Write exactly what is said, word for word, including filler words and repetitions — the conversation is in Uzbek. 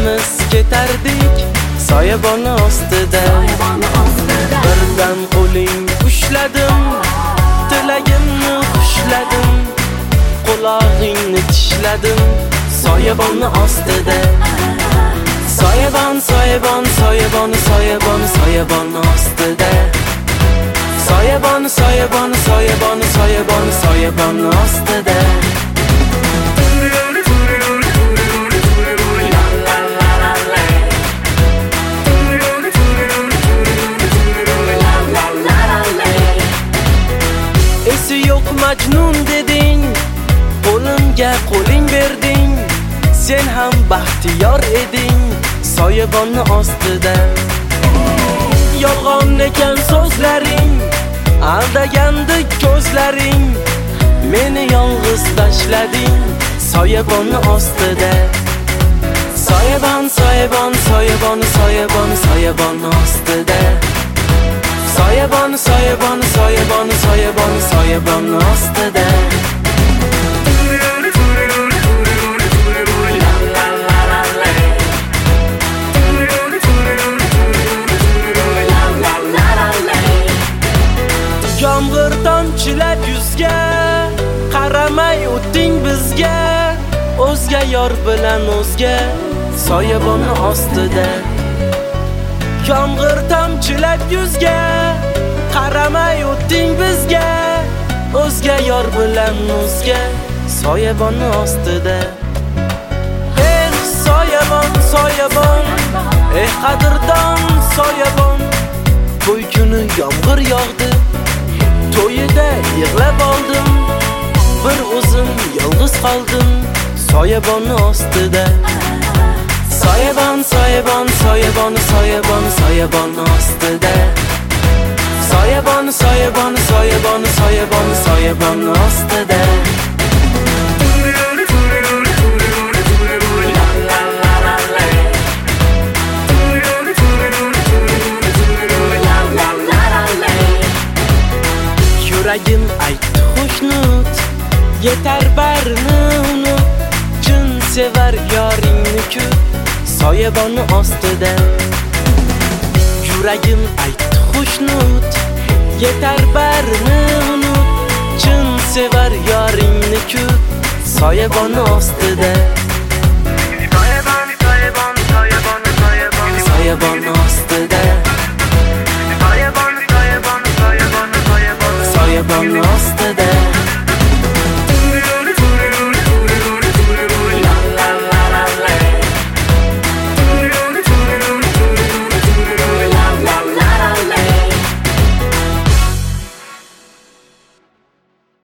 ikkalamiz ketardik soyaboni ostida. Birdan qo'ling ushladim, tilagimni xushladim, qulog'ingni tishladim soyaboni ostida. Soyabon, soyabon, soyabon, soyabon, soyabon ostida. Soyabon, soyabon, soyabon, soyabon, soyabon ostida. Esi yo'q Majnun deding, qo'limga qo'ling berding, sen ham baxtiyor eding soyabonni ostida. Yolg'on ekan so'zlaring, aldagandi ko'zlaring, meni yolg'iz tashlading soyabonni ostida. Soyabon, soyabon, soyabon, soyabon, soyabon ostida. Soyabon, soyabon, soyabon, soyabon, soyabon ostida. Yomg'ir tomchilab yuzga, qaramay o'tding bizga, o'zga yor bilan o'zga soyabonni ostida. Yomg'ir tomchilab yuzga, qaramay o'tding bizga, o'zga yor bilan o'zga soyabonni ostida. Eh soyabon, soyabon, eh qadrdon soyabon, to'y kuni yomg'ir yog'di, to'yida yig'lab oldim, bir o'zim yolg'iz qoldim soyabonni ostida. Soyabon, soyabon, soyabon, soyabon, soyabon ostida. Soyabon, soyabon, soyabon, soyabon, soyabon ostida. Yuragim aytdi xushnud, yetar barini unut, chin sevar yoringni ku soyabonni ostida. Yuragim aytdi xushnud, yetar barini unut, chin sevar yoringni ku soyabonni ostida.